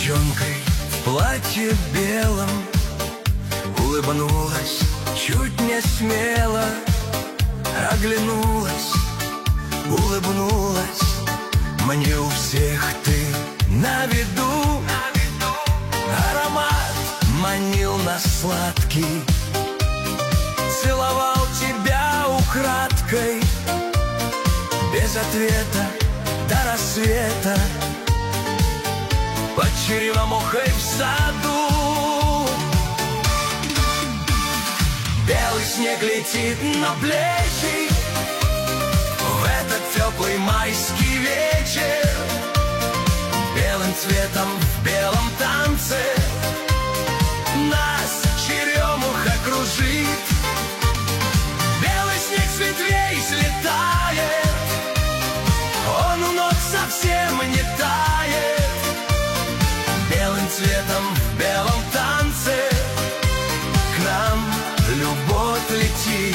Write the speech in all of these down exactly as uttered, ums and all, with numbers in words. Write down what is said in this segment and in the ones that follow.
девчонкой в платье белом улыбнулась чуть не смело, оглянулась, улыбнулась. Мне у всех ты на виду, аромат манил нас сладкий, целовал тебя украдкой, без ответа до рассвета, под черемухой в саду. Белый снег летит на плечи в этот теплый майский вечер, белым цветом в белом танце нас черемуха кружит. Белый снег с ветвей слетает, он у ног совсем не тает, белым цветом в белом танце к нам любовь летит.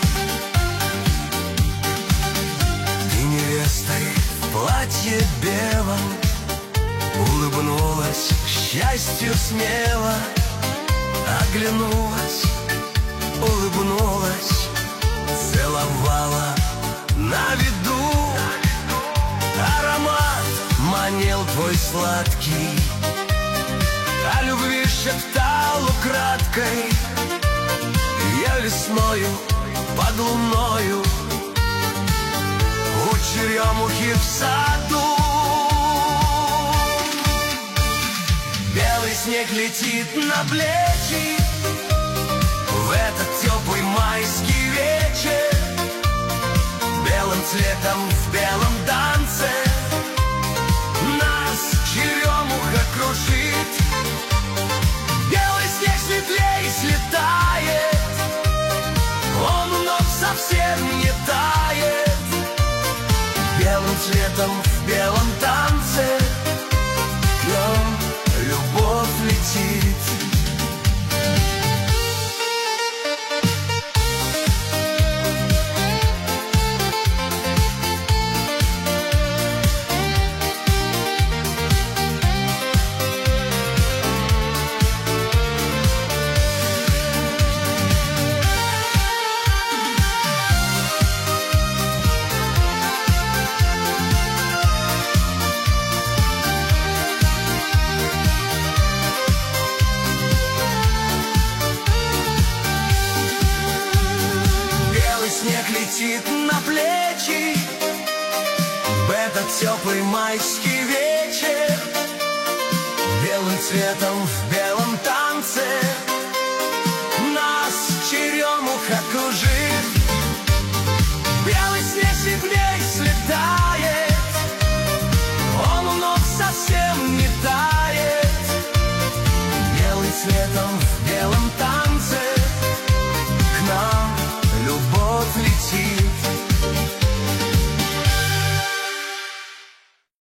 Ты невестой в платье белом улыбнулась к счастью смело, оглянулась, улыбнулась, целовала на виду. Аромат манил твой сладкий, о любви шептал украдкой. Я весною под луною у черемухи в саду. Белый снег летит на плечи в этот теплый майский вечер, белым цветом в белом танце нас черемуха кружит. Белый снег с ветвей слетает, он у ног совсем не тает, белым цветом в белом танце к нам любовь летит. Снег летит на плечи в этот теплый майский вечер, белым цветом в белом танце